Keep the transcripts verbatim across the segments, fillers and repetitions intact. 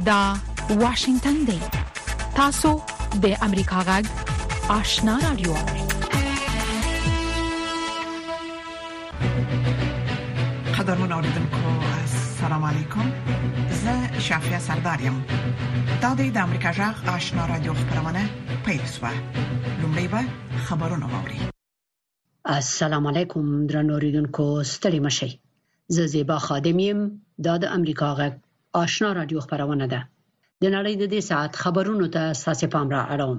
دا واشنگتن دی. تاسو د امریکا غږ آشنا رادیو. قدرمن اوریدونکو السلام علیکم. زه شافیا سردارم. دا د امریکا غږ آشنا رادیو خبرونه پیښه. لومړی به خبرونه واوري. السلام علیکم درنو اوریدونکو، ستړي مشئ. زه زیبا خادم یم. دا د امریکا غږ آشنا رادیو خبرونه ده. د نړۍ د دې ساعت خبرونو ته ساسې پام را اړوم.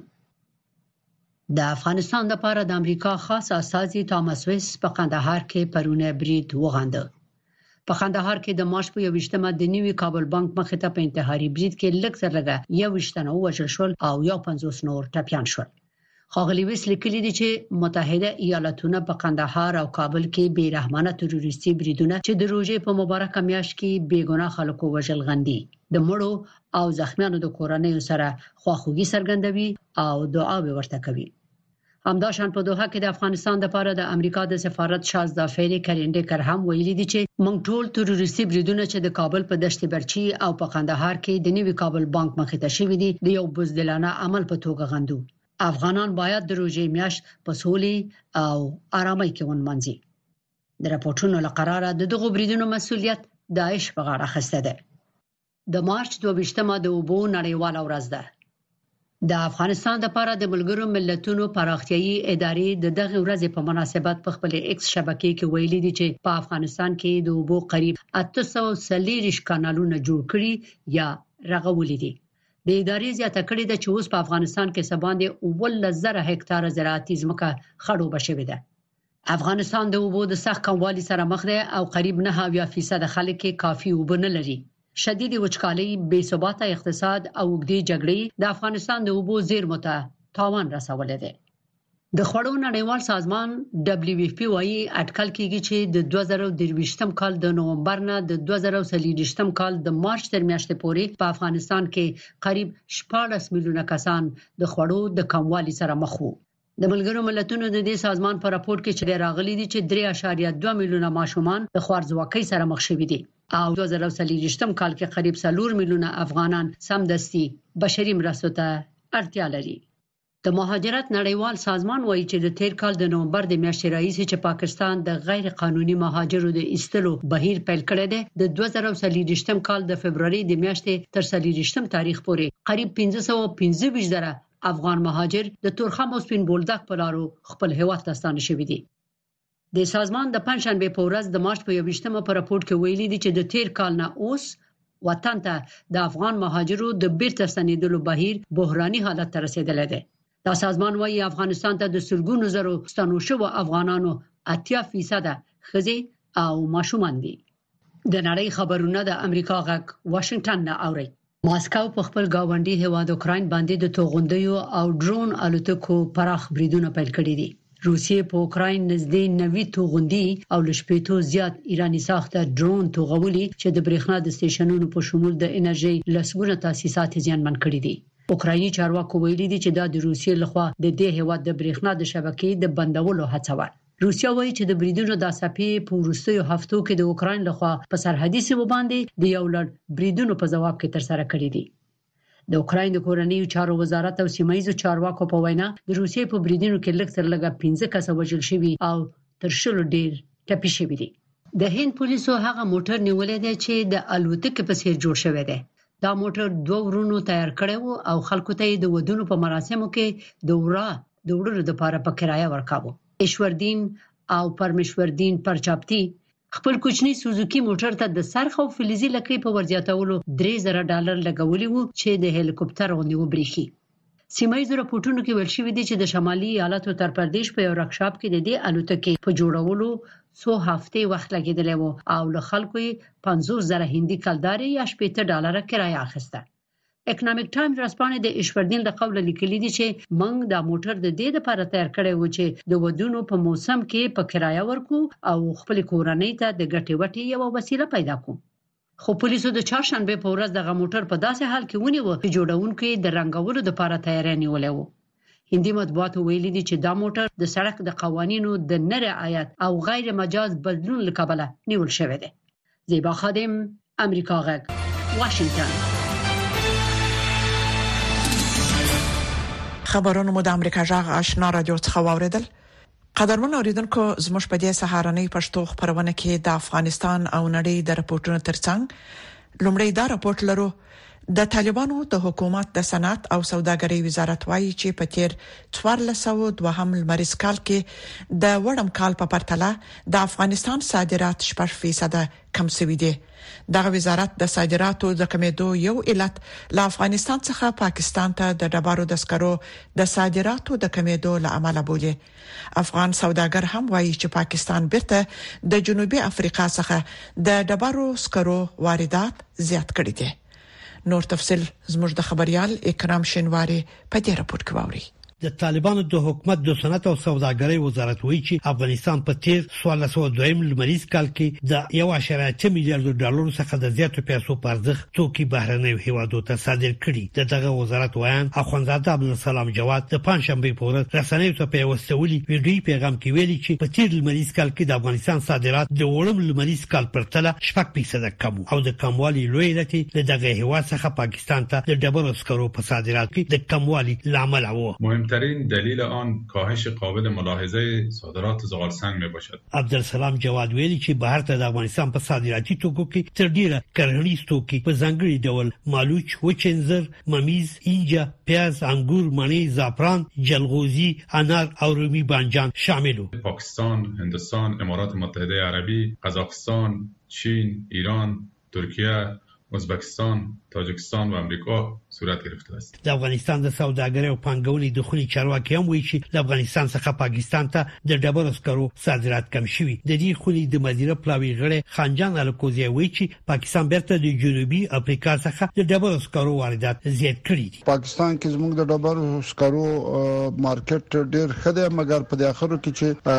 د افغانستان لپاره د امریکا خاص استازي تامس ویس په قندهار کې پرونه برید وغانده. په قندهار کې د مارچ په یوویشتمه د نیوي کابل بانک مخې ته په انتحاري برید کې لږ تر لږه یوویشت تنه ووژل شول او یو پنځوس نور ټپیان شول. ښاغلي ویس لیکلي دي چې متحده ایالاتونه په قندهار او کابل کې بې رحمانه تروریستي بریدونه چې د روژې په مبارکه میاشت کې بېګناه خلکو وژل غندي، د مړو او زخمیانو د کورنیو سره خواخوږي څرګندوي او دعاوې ورته کوي. همداشان په دوحه کې د افغانستان لپاره د امریکا د سفارت شازده فیری کرینډیکر هم ویلي دي چې موږ ټول تروریستي بریدونه چې د کابل په دشت برچی او په قندهار کې د نیوي کابل بانک مخې ته شوي دي د یو بزدلانه عمل په توګه غندو. افغانان باید د روژې میاشت په سولې او آرامۍ کې ونمانځي. د راپورټونو لقراره د دغو بریدونو مسؤلیت داعش په غاړه اخیسته ده. د مارچ دوه ویشتمه د اوبو نړیواله ورځ ده. د افغانستان لپاره د ملګرو ملتونو پراختیايي ادارې د دغه ورځې په مناسبت په خپل ایکس شبکې کې ویلي دي چې په افغانستان کې د اوبو قریب اته سوه څلوېښت کانالونه جوړ کړي یا رغولي دي. د ادارې زیاته کړې ده چې اوس په افغانستان کې سباندې اوولس زره هکتاره زراعتي ځمکه خړوبه شوې ده. افغانستان د اوبو د سخت کموالي سره مخ دی او قریب نه اویا فیصد خلک کې کافي اوبه نه لري. شدید وچکالي، بې ثباته اقتصاد او اوږدې جګړې د افغانستان د اوبو زیرمو ته تاوان رسولی دی. د خوړو نړیوال سازمان دبلیو ایف پی وايي اټکل کېږي چې د دوه زره درویشتم کال د نومبر نه د دوه زره څلوېښتم کال د مارچ تر میاشتې پورې په افغانستان کې قریب شپاړس میلیونه کسان د خوړو د کموالي سره مخ وو. د ملګرو ملتونو د دې سازمان په راپور کې چې راغلي دي چې درې اعشاریه دوه میلیونه ماشومان د خوارځواکۍ سره مخ شوي دي او دوه زره څلوېښتم کال کې قریب څلور میلیونه افغانان سمدستي بشري مرستو ته اړتیا لري. د مهاجرت نړیوال سازمان وایي چې د تیر کال د نومبر د میاشتې راهیسې چې پاکستان د غیر قانوني مهاجرو د ایستلو بهیر پیل کړی دی، د دوه زره څلوېښتم کال د فبرवरी د میاشتې تر څلوېښتم تاریخ پورې قریب پنځه سوه پنځه ویشت زره افغان مهاجر د تورخم او سپین بولدک په لارو خپل هیواد ته ستانه شوي دي. د سازمان د پنځشنبه په ورځ د مارچ په یوویشتمه په راپور کې ویلي دي چې د تیر کال نه اوس وطن ته د افغان مهاجرو د بیرته ستنېدلو بهیر بحراني حالت ته رسیدلی دی. دا سازمان وايي افغانستان ته د سلګونو زرو ستنو شوو افغانانو اتیا فیصد ښځې او ماشومان دي. د نړۍ خبرونه د امریکا غږ واشنگټن نه اوري. ماسکو په خپل گاونډي هیواد اوکراین باندې د توغندیو او ډرون الوتکو پراخ بریدونه پیل کړي دي. روسیې په اوکراین نږدې نوي توغندي او لشپېتو زیات ایرانی ساخته ډرون توغولي چې د برېښنا د سټیشنونو په شمول د انرژي لسګونه تاسیسات زیانمن کړي دي. اوکرایني چارواکو ویلي دي چې دا د روسیې لخوا د دې هیواد د برېښنا د شبکې د بندولو هڅه وه. روسیا وایي چې د بریدونو د صفې په وروستیو هفتو کې د اوکراین لخوا په سرحدي سیمو باندې د یو لړ بریدونو په جواب کې ترسره کړي دي. د اوکراین د کورنیو چارو وزارت او سیمایي چارواکو په وینا د روسیې په بریدونو کې لږ تر لږه پنځه کسه وژل شوي او تر شلو ډیر ټپي شوي دي. د هند پولیسو هغه موټر نیولې دی چې د الوتکې په څیر جوړ شوی دی. دا موټر دوه ورونو تیار کړی وو او خلکو ته د ودونو په مراسمو کې د ورا د وړلو لپاره په کرایه ورکاوه. ایشوردین او پرمیشوردین پرچاپتی خپل کوچنی سوزوکی موټر ته د سرخ او فلزي لکۍ په ورزیاتولو درې زره ډالر لګولي وو چې د هلیکوپټر غوندې وبریښي. سیمایي راپورټونو کې ویل شوي دي چې د شمالي ایالت اتر پردیش په یو ورکشاپ کې د دې الوتکې په جوړولو څو هفتې وخت لګیدلی وو او له خلکو یې پنځوس زره هندي کلدارې یا شپېته ډالره کرایه اخیسته. اکونومیک ټایمز ورځپاڼې د ایشوردین له قوله لیکلي دي چې موږ دا موټر د دې لپاره تیار کړی و چې د ودونو په موسم کې په کرایه ورکو او خپل کورنۍ ته د ګټې وټې یو وسیله پیدا کړو. خو پولیسو د چهارشنبه په ورځ دغه موټر په داسې حال کې ونیو چې جوړونکو د رنګولو لپاره تیاری نیولی و. هندي مطبوعاتو ویلي دي چې دا موټر د سړک د قوانینو د نه رعایت او غیر مجاز بدلون له کبله نیول شوی دی. زیبا خادم، امریکا غږ، واشنگټن. خبرونه مو د امریکا جغ آشنا رادیو څخه واوریدل. قدرمن اوریدونکو زموږ په دې سهارنۍ پښتو خبرونه کې د افغانستان او نړۍ د راپورټونو ترڅنګ لومړی دا راپورټ لرو. د طالبانو د حکومت د صنعت او سوداګرۍ وزارت وايي چې په تیر څوارلس سوه دوهم لمریز کال کې د وړم کال په پرتله د افغانستان صادرات شپږ فیصد کم شوي دي. دغه وزارت د صادراتو د کمیدو یو علت له افغانستان څخه پاکستان ته د ډبرو د سکرو د صادراتو د کمیدو له امله بولي. افغان سوداګر هم وایي چې پاکستان بیرته د جنوبي افریقا څخه د ډبرو سکرو واردات زیات کړي دي. نور تفصيل زموږ د خبريال اکرام شینواری په دې راپور کې واوري. د طالبانو د حکومت د صنعت او سوداګرۍ وزارت وایي چې افغانستان په تیر څوارلس سوه دویم لمریز کال کې د یو اشاریه اته میلیارډ ډالر څخه د زیاتو پیسو په ارزښت توکي بهرنیو هیوادو ته صادر کړي. دغه وزارت وایي اخوندزاده عبدالسلام جواد د پنځشنبه په ورځ رسنیو ته په وسولي ویډیو پیغام کې ویلي چې په تیر لمریز کال کې د افغانستان صادرات د وړم لمریز کال پرتله شپږ فیصد کم او د کموالي لوی علت د دغه هیواد څخه پاکستان ته د ډبرو سکرو په صادرات کې د کموالي لامل و. ترین دلیل آن کاهش قابل ملاحظه صادرات زغال سنگ می باشد. عبدالسلام جواد ویلي چې بهر ته د افغانستان په صادراتي توکو کې تر ډیره کرهنیز توکي په ځانګړي ډول مالوچ، وچنزر، ممیز، اینجا، پیاز، انګور، مڼې، زعفران، جلغوزي، انار او رومي بانجان شامل وو. پاکستان، هندوستان، امارات متحده عربی، قزاقستان، چین، ایران، ترکیه، ازبکستان، تاجکستان و امریکا صورت گرفته است. د افغانستان د سوداګرۍ او پانګونې د خوني چارواکي هم وایي چې د افغانستان څخه پاکستان ته د ډبرو سکرو صادرات کم شوي. د دې خوني د مدیره پلاوی غړي خانجان الکوزی وایي چې پاکستان بیرته د جنوبي افریقا څخه د ډبرو سکرو واردات زیات کړي دي. پاکستان کې زموږ د ډبرو سکرو مارکیټ ډیر خده مګر په اخرو کې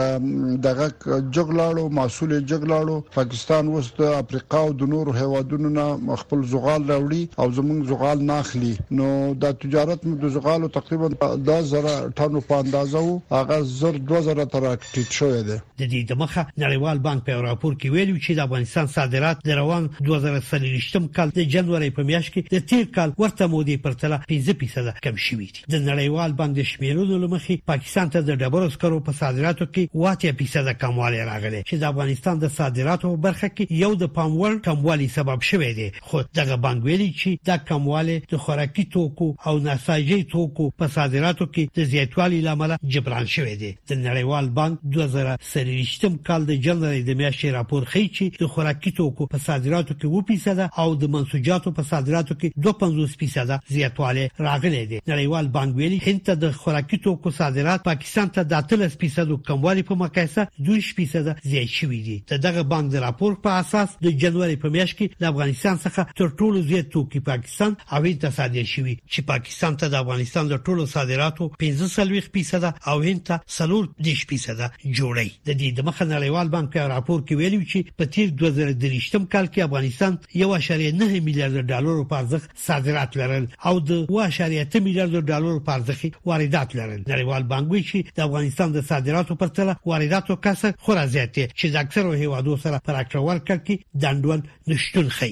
چې دغه جګلاړو مسول جګلاړو پاکستان اوس د افریقا او د نورو هیوادونو نه خپل زغال راوړي او زموږ زغال ناخلي. نو د تجارت مو د زغالو تقریبا د زره ټنو په اندازه وو هغه زر دوه زره تر ټیټ شوی دی. د دې د مخه نړیوال بانک په راپور کې ویلي چې د افغانستان صادرات د روان دوه زره څلوېښتم کال د جنوري په میاشت کې د تیر کال ورته مودې پرتله پنځه فیصد کم شوی دی. د نړیوال بانک د شمیرونو لمخې پاکستان ته د ډبرو سکرو په صادراتو کې اووه فیصد کموالی راغلی چې د افغانستان د صادراتو په برخه کې یو د پاموړ کموالی سبب شوی دی. خو دغه بانک ویلي چې دا کموالی د خوراکي توکو او نساجي توکو په صادراتو کې د زیاتوالي لامل جبران شوی دی. د نړیوال بانک دوه زره څلوېښتم کال د جنوري د میاشتې راپور ښیي چې د خوراکي توکو په صادراتو کې اووه فیصد او د منسوجاتو په صادراتو کې دوه پنځوس فیصد زیاتوالی راغلی دی. نړیوال بانک ویلي هند ته د خوراکي توکو صادرات پاکستان ته د اتلس فیصد کموالی په مقایسه دوه فیصد زیات شوی دی. دغه بانک د راپور په اساس د جنوري په میاشت کې د افغانستان څخه تر ټولو زیات توکي پاکستان او هند ته صادر شوي چې پاکستان ته د افغانستان د ټولو صادراتو پنځه څلوېښت فیصد او هند ته څلور دېرش فیصد جوړي. د دې د مخه نړیوال بانک په راپور کې ویلي چې په تیر دوه زره درویشتم کال کې افغانستان یو اشاریه نه میلیارډ ډالر په ارزښت صادرات لرل او د اووه اشاریه اته میلیارډ ډالر په ارزښت واردات لرل. نړیوال بانک وایي چې د افغانستان د صادراتو پرتله وارداتو کسر خورا زیات دي چې د اکثرو هیوادو سره پر اکرور کې دانډول نشټون خي.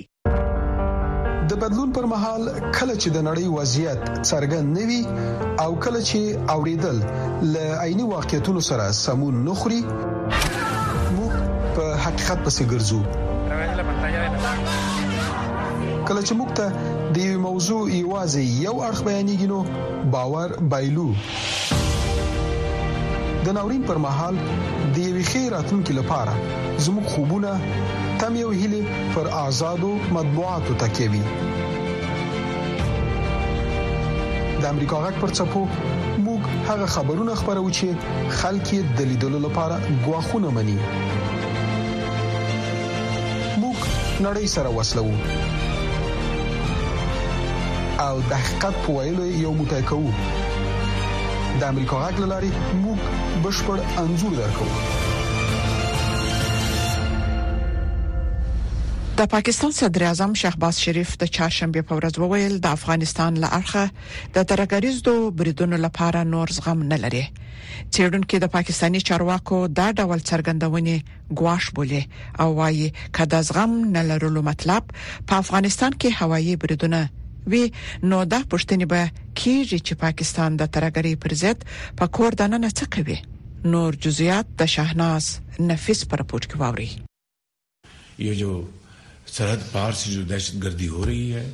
د بدلون پر مهال کله چې د نړۍ وضعیت څرګند نوي او کله چې اوریدل ل عیني واقعیتونو سره سمون نخري موږ په حقیقت پسې ګرځو. کله چې موږ ته د یو موضوع ایوازي یو اړخ بیانېږي نو باور بایلو. د ناورین پر مهال د یوې خیراتونکو لپاره زموږ خوبونه تم یو هیله پر آزادو مطبوعاتو تکیوي. د امریکا غږ پر چپو موږ هغه خبرونه خبرو چې خلک یې د لیدلو لپاره غواخونه مني. موږ نړۍ سره وصلو او د حقیقت په ویلو یو موټی کوو. د امریکا غږ لاري موږ بشپړ انزور درکو. د پاکستان صدر اعظم شهباز شریف د چهارشنبه په ورځ وویل د افغانستان له اړخه د ترګریزدو بریدونو لپاره نور زغم نه لري. چېرونکو د پاکستاني چارواکو دا ډول څرګندونې ګواښ بولي او وايي کدا زغم نه لرلو مطلب په افغانستان کې هوایي بریدونه وی نو دا پښتني به کیږي چې پاکستان د ترګری پر ضد په کور دننه څه کوي. نور جزئیات د شاهناز نفیس پر پورت کې واوري. ये जो सरहद पार से जो दहशतगर्दी हो रही है,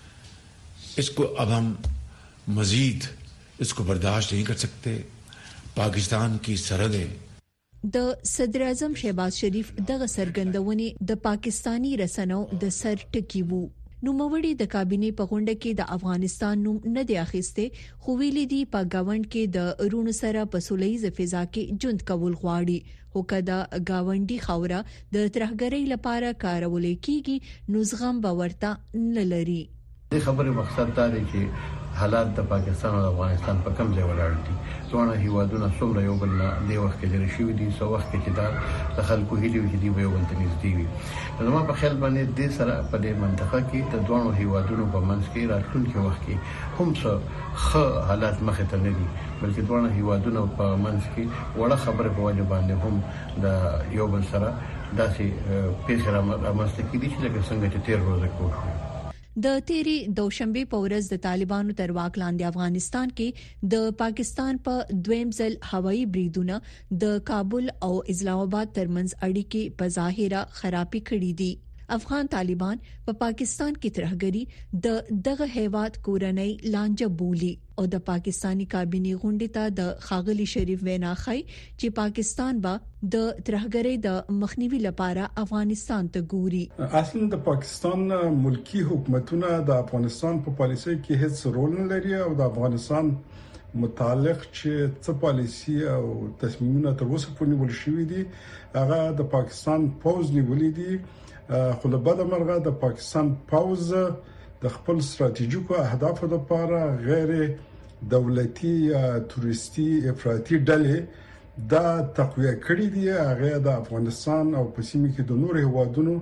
इसको अब हम मजीद इसको बर्दाश्त नहीं कर सकते. पाकिस्तान की सरहदें د صدر اعظم شهباز شریف دغه سرګندونې د پاکستانی رسنیو د سر ټکی وو. نو موړي د کابینې په غونډه کې د افغانستان نوم نه دی اخیسته، خو ویلي دی په گاوند کې د رونو سره په سولېز فضا کې ژوند کول غواړي. هو کدا گاونډي خوره د ترهګرۍ لپاره کارول کیږي نو زغم باورته نه لري. د خبرې مقصد دا دی چې حالات د پاکستان او افغانستان په کوم ځای ولاړ دي. څونه هیوادونه څومره یو بل نه دی وخت کې لري شوی دي، سو وخت کې دا د خلکو هیلې چې دی یو بل ته نږدې وي. نو ما په خیال باندې د سره په دې منطقه کې د دوه هیوادونو په منځ کې راتلونکي وخت کې هم څه ښه حالات مخ ته نه دي، بلکې دوه هیوادونو په منځ کې وړه خبره په وجه باندې هم د یو بل سره داسې پیښه رامنځته کیږي چې لکه څنګه چې تیر ورځ کوو. د تیری دوشنبه په ورځ د طالبانو تر واک لاندې افغانستان کې د پاکستان په دویم ځل هوایي بریدونه د کابل او اسلام آباد ترمنځ اړیکې په ظاهره خرابې کړې دي. افغان طالبان په پا پاکستان کې ترهګری د دغه هیواد کورنۍ لانجه بولی او د پاکستانی کابینې غونډې ته د خاغلی شریف وینا خای چې پاکستان با د ترهګری د مخنیوي لپاره افغانستان ته ګوري. اصلا د پاکستان ملکی حکومتونه د افغانستان په پالیسي کې هیڅ رول نه لري او د افغانستان متعلق چې څه پالیسي او تصمیمونه تر اوسه پورې نیول شوي دي هغه د پاکستان پوز نیولې دي. خو له بده مرغه د پاکستان پوز د خپل ستراتیژیکو اهدافو لپاره غیر دولتي توريستي افراطي ډلې دا تقویه کړې دي. هغه د افغانستان او په سیمه کې د نور هیوادونو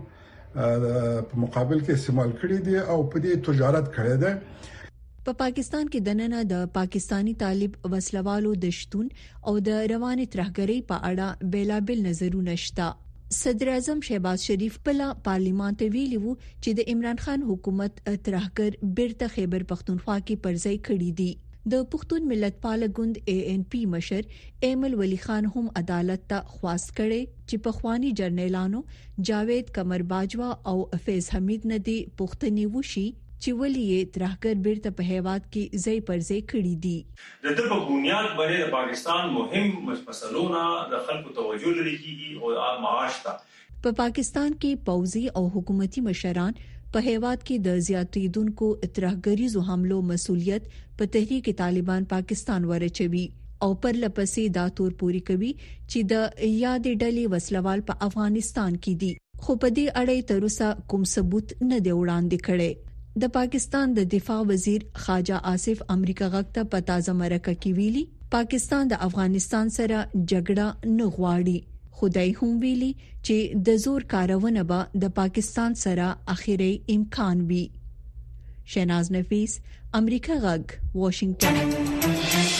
په مقابل کې استعمال کړې دي او په دې تجارت کړې ده. په پا پاکستان کې دننه د پاکستانی طالب وسلوالو د شتون او د رواني ترهګری په اړه بیلابل نظرونه شته. صدر اعظم شهباز شریف په پارلیمان ته ویلي وو چې د عمران خان حکومت ترهګر بیرته خیبر پختونخوا کې پرځای کړی دی. د پښتون ملت پال ګوند اے ان پی مشر ایمل ولی خان هم عدالت ته خواست کړي چې په خواني جرنیلانو جاوید قمر باجوا او فیض حمید ندی پښتني وشي چې ولې ترهګر بیرته په هیواد کې ځای پر ځای کړی دي. د دې په بنیاد باندې د پاکستان مهم مسلونه د خلکو توجه لري کیږي او عام معاش ته په پاکستان کې پوځي او حکومتي مشران په هیواد کې د زیاتیدونکو ترهګریزو حملو مسولیت په تحریک طالبان پاکستان ورچوي او پر لپسې دا تور پوری کوي چې د یاد ډلې وسلوال په افغانستان کې دي، خو په دې اړه تر اوسه کوم ثبوت نه دی وړاندې کړي. د پاکستان د دفاع وزیر خواجه آصف امریکا غکته په تازه مرکه کې ویلي پاکستان د افغانستان سره جګړه نه غواړي، خدای هم ویلي چې د زور کارونه به د پاکستان سره اخیری امکان وي. شیناز نفیس، امریکا غږ، واشنگټن.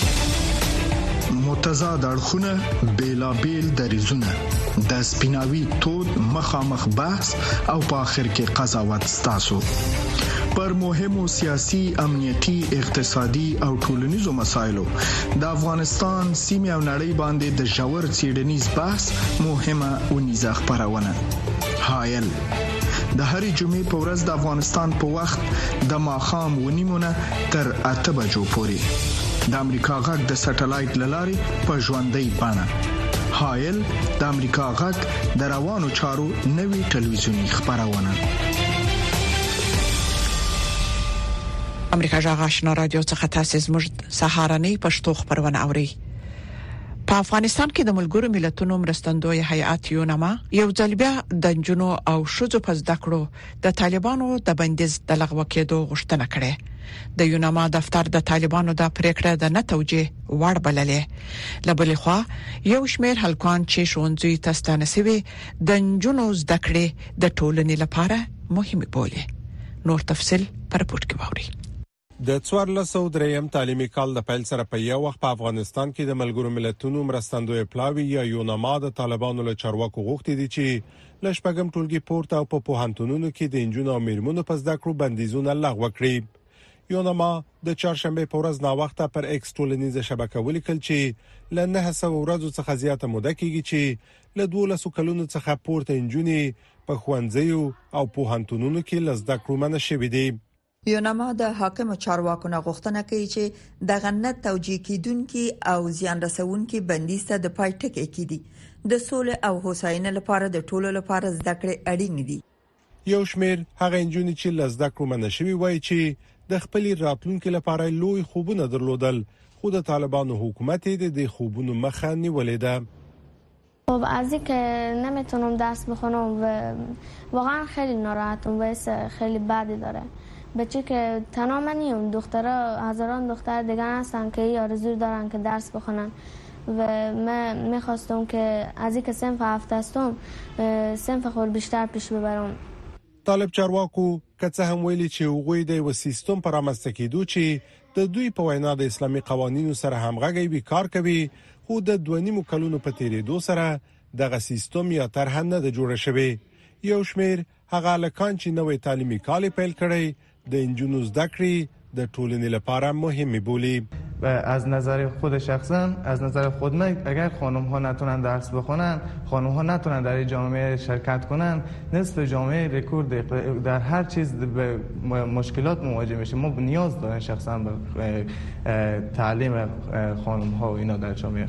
متضاد اړخونه بیلابیل دریزونه د سپیناوي تود مخامخ بحث او په اخر کې قضاوت ستاسو پر مهمو سیاسي، امنیتي، اقتصادي او ټولنیزو مسایلو د افغانستان سیمه او نړۍ باندې د ژور څېړنیز بحث مهمه ونیزه خبرونه. هایل د هرې جمعې په ورځ د افغانستان په وخت د ماخام ونیمونه تر اته بجو پورې د امریکا غږ د سټلایټ لارې په ژوندۍ بڼه. هایل د امریکا غږ د روانو چارو نوي ټلویزیونی خبرونه. امریکا غږ آشنا رادیو څخه تاسو زموږ سهارنۍ پښتو خبرونه اورئ. په افغانستان کې د ملګرو ملتونو مرستندوی هیئات یونما یو ځل بیا د جنو او شذو په زده کړو د طالبانو د بندیز د لغوه کېدو غوښتنه کړې. د یونما دفتر د طالبانو د پریکړه د نتوجه وړ بللې. لبلې خوا یو شمېر هلکان چې ښوونځي ته ستانسوي د جنو زده کړې د ټولنې لپاره مهمه بولي. نور تفصيل پر پورت کې ووري. د څوارلس سوه دریم تعلیمي کال د پیل سره په یو وخت په افغانستان کې د ملګرو ملتونو مرستندوی پلاوی یا یونما د طالبانو له چارواکو غوښتي دي چې لشپږم ټولګي پورته او په پوهنتونونو کې د انجونو او میرمنو په زده کړو بندیزونه لغوه کړي. یونما د چهارشنبه په ورځ نا وخته پر ایکس ټولنیزه شبکه ولیکل چې ل نه سو ورځو څخه زیاته موده کېږي چې له دولس کلونو څخه پورته انجونې په خوانځیو او پوهنتونونو کې لزده کړو منه شوې دي. یونما د حاکم چارواکو نه غوښتنه کوي چې د غنټ توجیه کیدونکو او زیان رسونکو بندیزه د پای ټکی کړي. د سولې او هوساینې لپاره د ټولو لپاره زده کړې اړین دي. یو شمیر هغه انجونې چې لزده کړو منه شوې وایي چې د خپل راتلونکو لپاره لوی خوبونه درلودل، خو د طالبانو حکومت د دې خوبونو مخه نیولې ده. خب از اینکه نمیتونم درس بخونم و واقعا خیلی ناراحتم و حس خیلی بدی داره. بچه که تنها من نیم، دخترها هزاران دختر دیگه هستن که آرزو دارن که درس بخونن و من میخواستم که از اینکه صنف هفت هستم صنف خود بیشتر پیش ببرم. طالب چارواکو که څه هم ویلي چې وګوي د یو سیستم پر رامنځته کېدو چې د دوی په وینا د اسلامي قوانینو سره همغږي وي کار کوي، خو د دوه نیمو کلونو په تیریدو سره دغه سیستم یا طرح نه د جوړ شوی. یو شمیر هغه لکان چې نوې تعلیمي کال پیل کړي د انجونو زده کړې د ټولنې لپاره مهمه بولی. و از نظر خود شخصا، از نظر خود من، اگر خانم ها نتونن درس بخونن، خانم ها نتونن در جامعه شرکت کنن، نصف جامعه رکورد در هر چیز به مشکلات مواجه میشه. ما نیاز داریم شخصا به تعلیم خانم ها و اینا در جامعه.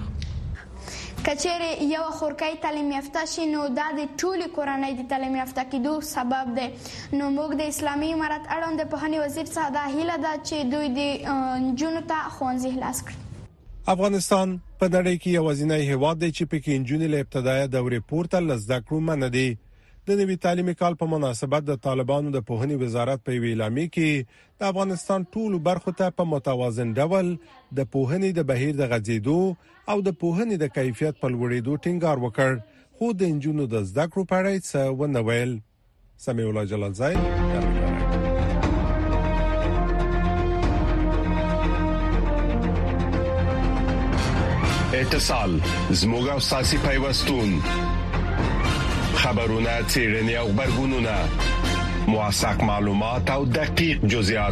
کچېره یو خورکای تعلیم یافته شي نو د ټولي کورنۍ د تعلیم یافته کېدو سبب دی. نو موږ د اسلامي امارت اړوند په هني وزیر څخه د هیله ده چې دوی د جنونو ته ښوونځي خلاص کړي. افغانستان په نړۍ کې یوازینی هیواد دی چې پکې انجونې له ابتدایي دورې پورته لزده کړو منه دي. د نوي تعلیمي کال په مناسبت د طالبانو د پوهنې وزارت په ویلامي کې د افغانستان ټولو برخو ته په متوازن ډول د پوهنې د بهیر د غځېدو او د پوهنې د کیفیت په لوړېدو ټینګار وکړ، خو د انجونو د زده کړو په اړه څه ونه ویل. سمیع الله جلال زای اتصال زموږ او ساسي پیوستون خبرونه چیرنی او خبرګونونه موثق معلومات او دقیق جزئیات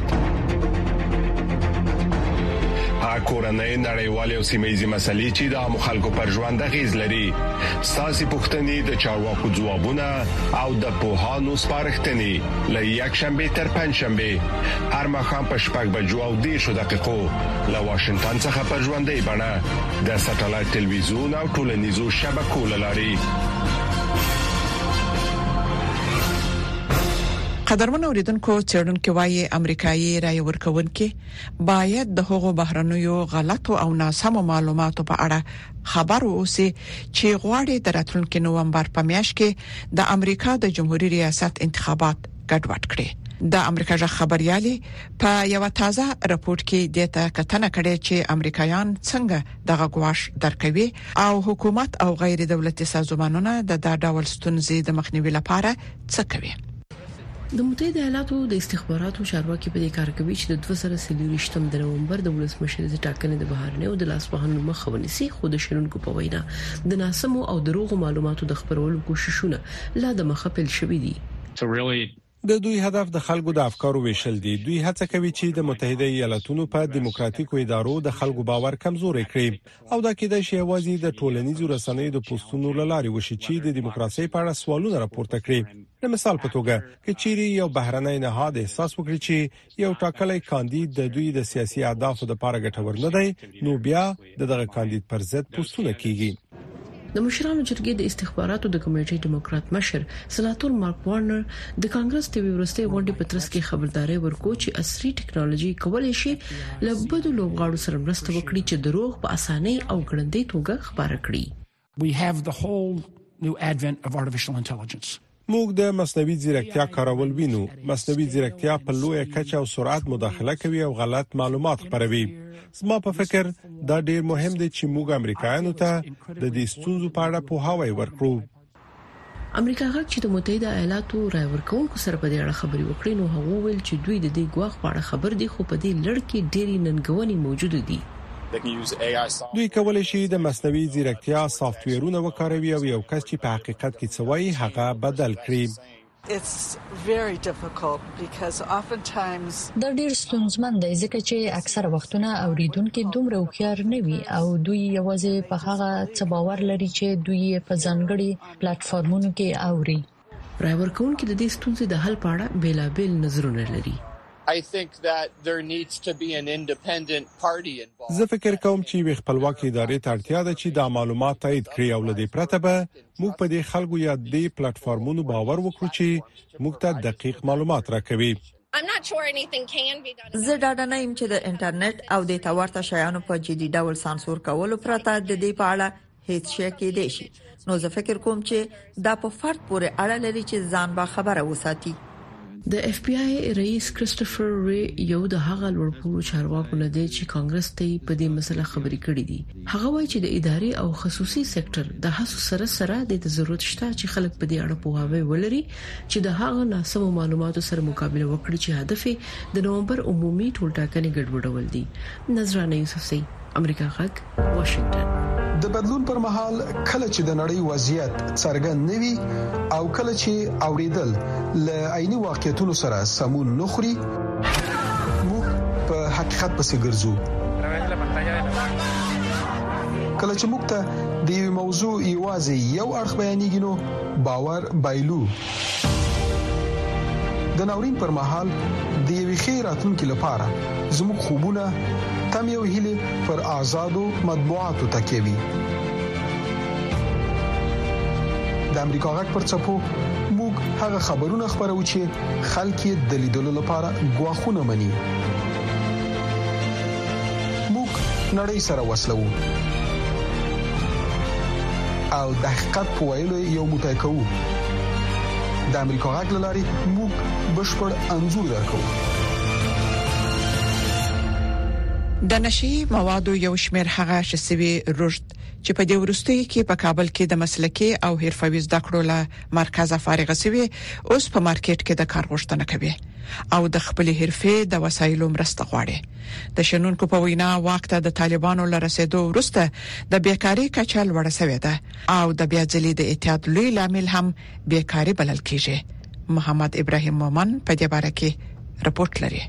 کورنۍ نړیوالې او سیمه‌یزې مسلې چې د مخالکو پر ژوند غیز لري. ساسي پښتني د چارواکو ځوابونه او د پوهانو سپارښتنې له یک شنبه تر پنځ شنبه هر مخام په شپږ بجو او دیرشو دقیقو له واشنگټن څخه پر ژوندۍ بڼه د ساتلایت ټلویزیون او ټولنیزو شبکو لاري. قدرمن اوریدونکو، چېرونکو وايي امریکایي رای ورکونکي باید د هغو بهرنیو غلطو او ناسمو معلوماتو په اړه خبر اوسي چې غواړي د راتلونکي نومبر په میاشت کې د امریکا د جمهوریت ریاست انتخابات ګډوډ کړي. د امریکا ژغ خبريالي په یو تازه راپور کې دته کتنه کړې چې امریکایان څنګه دغه غواش درکوي او حکومت او غیر دولتي سازمانونه د دا ډول ستونزې د مخنیوي لپاره څه کوي. د متحده ایالاتو د استخباراتو چارواکي په دې کار کوي چې د دوه زره څلور د نومبر د ولسمشر د ټاکنې د بهرنیو د لاسوهنو مخه ونیسي، خو د شنونکو په وینا د ناسمو او دروغو معلوماتو د خبرولو کوششونه لا د مخه پیل شوې دي. د دوی هدف د خلکو د افکارو ویشل دي. دوی هڅه کوي چې د متحده ایالاتونو په دیموکراتیکو ادارو د خلکو باور کمزوري کړي او دا کېدای شي یوازې د ټولنیزو رسنیو د پوسټونو لاري وشي چې د دیموکراسي په اړه سوالونه راپورته کړي. د مثال په توګه کې چیرې یو بهرنۍ نهاد احساس وکړي چې یو ټاکلی کاندید د دوی د سیاسي اهدافو لپاره ګټور نه دی، نو بیا دغه کاندید پر ضد پوسټونه کیږي. د مشرانو جرګې د استخباراتو د کمیټې ډیموکرات مشر سناتور مارک وارنر د کانګرس ټي وي ورسته غونډې په ترڅ کې خبرداري ورکو چې عصري ټکنالوژي کولای شي لبدو لوبغاړو سره مرسته وکړي چې دروغ په اسانۍ او ګړندۍ توګه خبره کړي. We have the whole new advent of artificial intelligence. موږ د مصنوعي ځیرکتیا کارول وینو. مصنوعي ځیرکتیا په لوی کچه او سرعت مداخله کوي او غلط معلومات خپروي. زما په فکر دا ډیر مهم دی چې موږ امریکایانو ته د دې ستونزو په اړه پوهاوی ورکړو. امریکا غږ چې د متحده ایالاتو رای ورکوونکو سره په دې اړه خبري وکړي، نو هغه ویل چې دوی د دې ګواښ په اړه خبر دي، خو په دې لړ کې ډېری ننګونې موجود دي. دوی کولای شي د مصنوعي ځیرکتیا سافټویرونه وکاروي او یو کس چې په حقیقت کې څه وایي هغه بدل کړي. It's very difficult because oftentimes دا ډیر ستونزمن دی ځکه چې اکثر وختونه اوریدونکو دومره هوښیار نه وي او دوی یوازې په هغه څه باور لري چې دوی په ځانګړي پلیټ فارمونو کې اوري. رای ورکوونکو د دې ستونزې د حل په اړه بیلابیل نظرونه لري. I think that there needs to be an independent party involved. زه فکر کوم چې وی خپلواکي ادارې ته اړتیا ده چې د معلومات تایید کړي او لدې پرته به موږ په دې خلکو یا د پلیټ فارمونو باور وکړو چې موږ ته دقیق معلومات راکوي. I'm not sure anything can be done. زه ډاډه نه یم چې د انټرنیټ او د تورته شیانو په جدي ډول سانسور کولو پرته د دې په اړه هیڅ شي کېدای شي. نو زه فکر کوم چې دا په فرد پورې اړه لري چې ځان با خبره وساتي. د اف بی آی رئیس کریسټوفر ری یو د هغه لوړپوړو چارواکو نه دی چې کانګرس ته په دې مسله خبرې کړې دي. هغه وایي چې د ادارې او خصوصي سکتور د هڅو سره سره د ضرورت شته چې خلک په دې اړه پوهاوی ولري چې د هغه ناسمو معلوماتو سره مقابله وکړي چې هدف د نومبر عمومي ټولټاکنې ګډوډول دي. نظرانه یوسفزئی، امریکا غږ، واشنگټن. د بدلون پر مهال کله چې د نړۍ وضعیت څرګند نوي او کله چې اوریدل ل عیني واقعیتونو سره سمون نخري موږ په حقیقت پسې ګرځو. کله چې موږ ته د یو موضوع یوازې یو اړخ بیانېږي نو باور بایلو. د ناورین پر مهال د یوې خیراتونکو لپاره زموږ خوبونه تم یو هیله پر آزادو مطبوعاتو تکیوي. د امریکا غږ پر چپو موږ هغه خبرونه خبرو چې خلک یې د لیدلو لپاره غواخونه مني. موږ نړۍ سره وسلو او د حقیقت په ویلو یو موټی کوو. د امریکا غږ لاري موږ بشپړ انځور درکو. د نشي موادو یو شمېر هغه شسوي رشد چې په دې ورستۍ کې په کابل کې د مسلکي او حرفوي زده کړو له مرکزه فارغ شوی اوس په مارکیټ کې د کار غوښتنه کوي او د خپل حرفې د وسایلو مرسته غواړي. د شنونکو په وینا وخت د طالبانو لپاره رسیدو ورسته د بیکاری کچه لوړه شوې ده او د بیا ځلې د اتحاد لوی لامل هم بیکاری بلل کیږي. محمد ابراهیم مومن په دې باره کې راپورټ لري.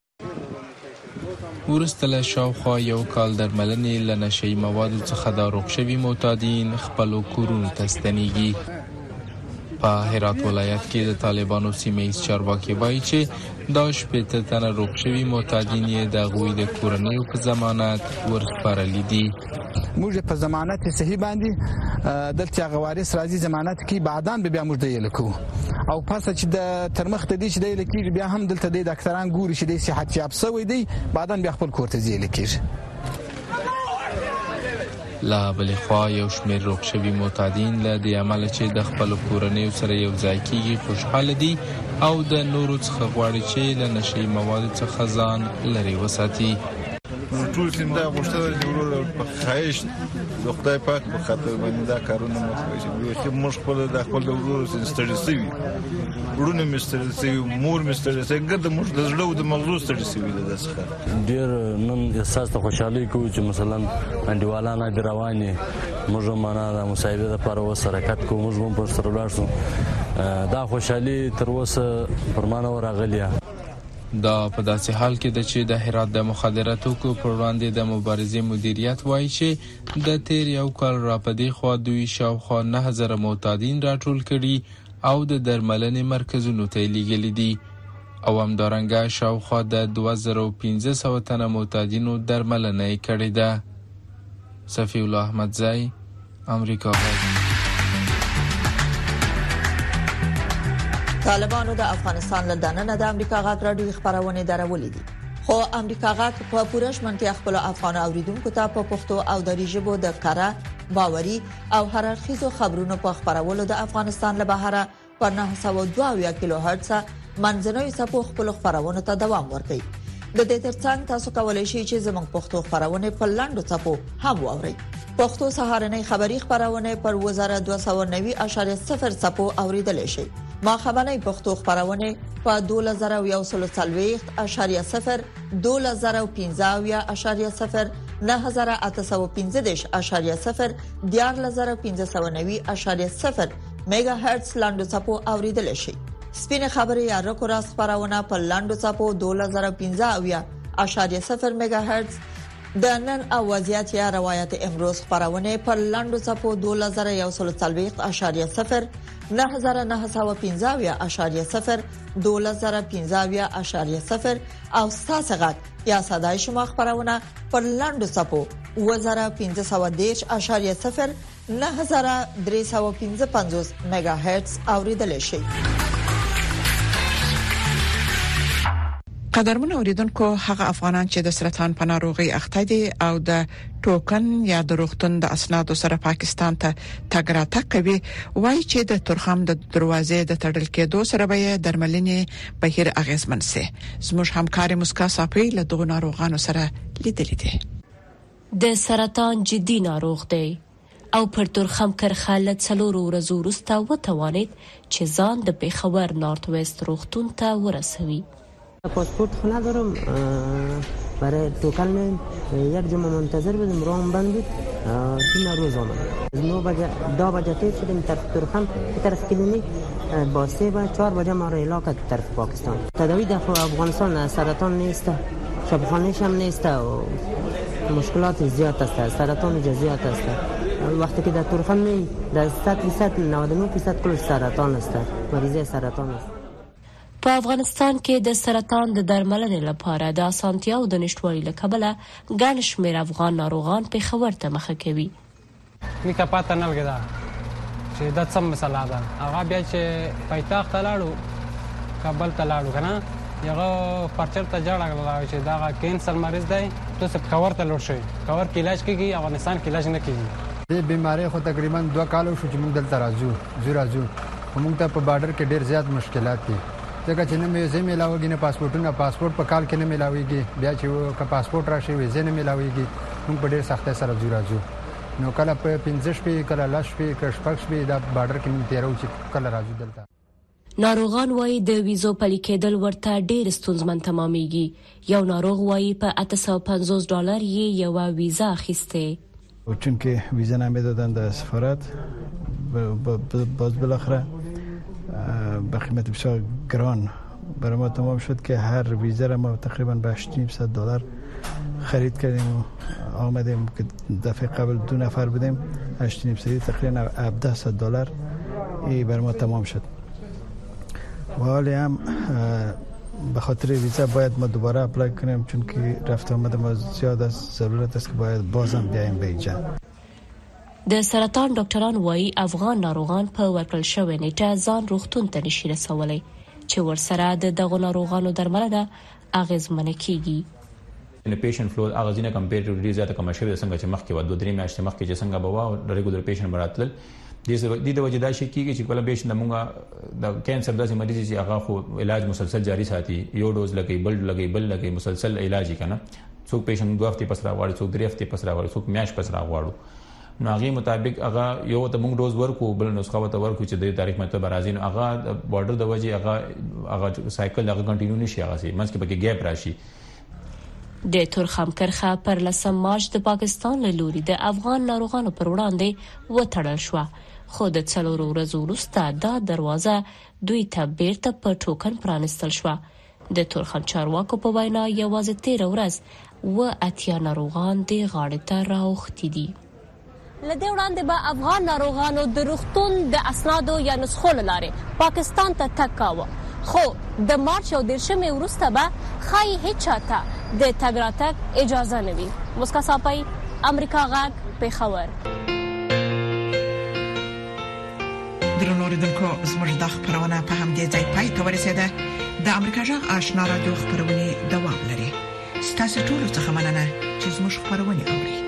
ورستله شاوخوا یو کال درملنې له نشي موادو څخه د روغ شوي معتادین خپل کورونو ته ستنېږي. په هرات ولایت کې د طالبانو سیمې چارواکي وایي چې دا شپږ تنه روغ شوي معتادین یې د غوي د کورنۍ په ضمانت ورسپارل دي. موږ په ضمانت صحیح باندې دلته غوارث راځي ضمانت کې بعدان به بیا موږ دی لکو او پس چې د ترمخ ته دي چې دی لکې بیا هم دلته د ډاکټران ګوري چې د صحت یاب سوی دی بعدان بیا خپل کورته ځي لکې. لا بلې خوا یو شمېر روغ شوي معتادین له دې عمله چې د خپل کورنۍ سره یو ځای کېږي خوشحاله دي او د نورو څخه غواړي چې له نشي موادو څخه ځان لرې وساتي. ټول څنګه غوښتل چې ورور په خایش د خدای پاک په خاطر باندې دا کارونه مخکې شي. خو موږ خپل د خپل ورور سره ستړي سوي ورونه مستر سوي مور مستر سوي ګرځي موږ د زړه د مغزو ستړي سوي د څخه ډیر نن احساس ته خوشحالي کوو چې مثلا انډیوالانه د رواني موږ معنا د مصاحبه لپاره وسرکت کوو موږ هم پر سره لاړ دا خوشحالي تر اوسه پرمانه ورغلیا. دا په داسې حال کې د چې د هرات د مخدره توکو پر وړاندې د مبارزې مدیریت وایي چې د تیر یو کال را پدې خوا دوی شاوخوا نه هزار معتادین راټول کړي او د درملنې مرکزونو ته لیږلي دي او همدارنګه شاوخوا د دوه زره پنځه سوه تنه معتادینو درملنه یې کړې ده. صفی الله احمدزئی، امریکا غږ. طالبانو د افغانستان له دننه د امریکا غږ راډیو خبرونه درولې دي خو امریکا غږ په پوره شمنتیا خپل افغان اوریدونکو ته په پښتو او دری ژبه د کارا باوري او هررخیزو خبرونو په خبرولو د افغانستان له بهره په نه سوه دوه کیلو هرتز منځنوي سپو خپل خبرونه ته دوام ورکړي. د دې ترڅنګ تاسو کولای شئ چې زموږ پښتو خبرونه په لاندو سپو هم واورئ. پښتو سهارنۍ خبری خبرونه پر وزاره دوه سوه نوي اعشاریه صفر سپو اوریدل شي. ما خبرنۍ پښتو خبرونه په دوه زره یو سل څلوېښت اعشاریه صفر دوه زره پنځه اعشاریه صفر نه زره اته سوه پنځه اعشاریه صفر دیار زره پنځه سوه نوي اعشاریه صفر میگا هرتز لاندو سپو اوریدل شي. سپینه خبري یا رکو راست خبرونه په لاندو چاپو دوه هزار او پنځه اویا اشاریه صفر میگا هرتز د نن اوازيات یا روایت امروز خبرونه په لاندو چاپو دوه هزار او څلور اشاریه صفر نه هزار نه سوه او پنځه اویا اشاریه صفر دوه هزار او پنځه اویا اشاریه صفر او ساسغت یا صداي شما خبرونه په لاندو چاپو دوه هزار او پنځه سوه دیش اشاریه صفر نه هزار درې سوه او پنځه پنځوس میگا هرتز اوریدل شي. قدرمن اوریدونکو هغه افغانان چې د سرطان په ناروغي اخته دي او د ټوکن یا د روغتون د اسنادو سره پاکستان ته تګ راتګ کوي وایي چې د ترخم د دروازې د تړل کېدو سره به درملنې بهیر اغیزمن سي. زموږ همکار مسکا صافي له دغه ناروغانو سره لیدلې دي. د سرطان جدي ناروغ دی او پر ترخم کرخه له څلورو ورځو وروسته وتوانید چې ځان د پیښور نارت ویست روغتون ته ورسوي. پاسپورت خو ندارم، برای توکل می یک جمعه منتظر بودیم، راه بند بود، دو روز آمد. نو بجه دو بجه تیر شدیم طرف ترخم طرف کلینیک، با سه و چهار بجه ما را اعلام کرد طرف پاکستان. تداوی در افغانستان سرطان نیست، شفاخانه‌اش هم نیست و مشکلات زیاد است، سرطان جزئیات است. وقتی که در ترخم می در صد درصد نود و نه درصد کل سرطان است، مریض سرطان است. په افغانستان کې د سرطان د درملنې لپاره د اسانتیا او د نشټوالي له کبله ګڼ شمېر افغان ناروغان پیښور ته مخه کوي. میکه پاته نه لګیدا چې دا څه مسله ده. هغه بیا چې پایتخت ته لاړو کابل ته لاړو کنه یغه پرچر ته جوړ غلا چې دا کینسر مریض دی تو سب پیښور ته لور شي پیښور کې علاج کیږي افغانستان کې علاج نه کیږي. د بیماری خو تقریبا دوه کال شو چې موږ دلته راځو زو راځو موږ ته په بارډر کې ډیر زیات مشکلات دي. ځکه چې نه مې زې ملاويږي نه پاسپورتونه پاسپورت په کال کې نه ملاويږي بیا چې که پاسپورت راشي وې زې نه ملاويږي موږ په ډېر سخت سره زو راځو. نو کله په پنځه شپې کله لاش شپې کښ پښ شپې دا بارډر کې موږ تیرو چې کله راځو دلته. ناروغان وایي د ویزو پلي کېدل ورته ډېر ستونزمن تمامېږي. یو ناروغ وایي په اته سوه پنځوس ډالر یې یوه ویزا اخیسته. چون که ویزا نامه دادن در سفارت باز بالاخره به قیمت بسیار گران برای ما تمام شد که هر ویزا را ما تقریبا به هشتصد دلار خرید کردیم و آمدیم که دفعه قبل دو نفر بودیم هشتصد تقریبا هفتصد دلار ای برای ما تمام شد. و حالی هم به خاطر ویزا باید ما دوباره اپلای کنیم چون که رفت آمد ما زیاد از ضرورت است که باید بازم بیایم به اینجا. د سرطان ډاکټران وایي افغان ناروغان په ورکړل شوې نیټه ځان روغتون ته نشي رسولی چې ورسره د دغو ناروغانو درملنه اغېزمنه کیږي. ان پیشنټ فلو هغه ځینې کمپیریټیولی زیاته کم شوی څنګه چې مخکې و دوه درې میاشتې مخکې چې څنګه به و ریګولر پیشنټ براتل د دې د وجې دا شي کیږي چې کله پیشنټ موږ د کینسر داسې مریض چې هغه خو علاج مسلسل جاری ساتي یو ډوز لګي بل لګي بل لګي مسلسل علاج کنه څوک پیشنټ دوه هفته پس راوړي څوک درې هفته پس راوړي څوک میاشت پس راوړي نو هغه مطابق هغه یو ته موږ ډوز ورکو بل نسخه وته ورکو چې د تاریخ مته برازین هغه بارډر د وجې هغه هغه سایکل هغه کنټینیو نشي هغه سي منځ کې پکې ګیپ راشي. د ترخم کرخه پر لسم مارچ د پاکستان له لوري د افغان ناروغانو پر وړاندې وتړل شو خو د څلورو ورځو وروسته دا دروازه دوی ته بیرته په ټوکن پرانستل شو. د ترخم چارواکو په وینا یوازې تیر ورځ و اتیا ناروغان د غاړې ته راوختي دي. لدې وړاندې به افغان ناروغانو د روغتون د اسنادو یا نسخو لاره پاکستان ته تګ کاوه خو د مارچ او دیرشمې وروسته به خای هیڅ چاته د تګ راتګ اجازه نه وي. مسکا صاحب امریکا غاګ پیښور. درنو اوریدونکو زموږ د خبرونه په همدې ځای پای ته ورسېده. د امریکا غاګ آشنا رادیو خبرونه دوام لري. ستاسو ټول څه مننه چې زموږ خبرونه اوري.